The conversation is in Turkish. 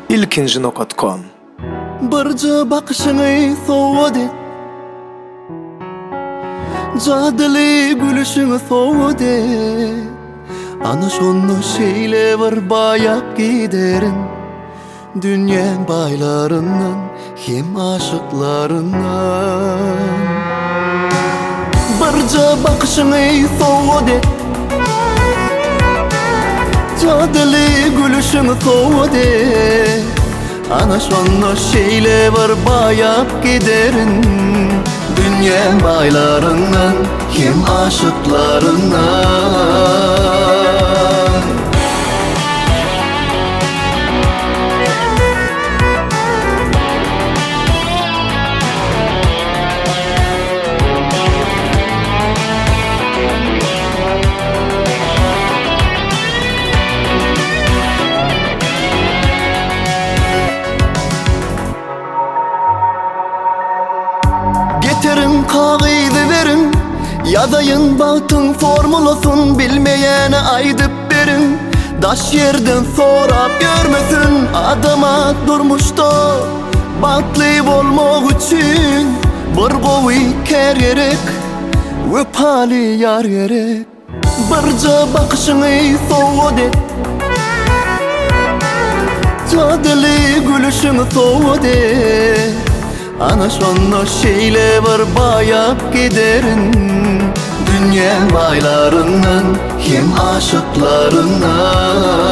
ilkinji.com. Barca bakışını soğud et, cadili gülüşünü soğud et. Ana şonu şeyle var bayap giderin, dünya baylarından hem aşıklarından. Barca bakışını soğud et, cadili gülüşünü soğud et. Ana şonu şeyle var bayap giderin, dünya baylarından hem aşıklarından. Getirin kaidelerin, yazayın bahtın formulasun, bilmeyene aydıp verin. Daş yerden sorap görmesin, adama durmuşta bahtlı olmak için bir kovi ker gerek ve pali yar gerek. Barca bakışını soğud et, cadili gülüşünü soğud et. Ana şonu şeyle var bayap giderin, dünya baylarından hem aşıklarından.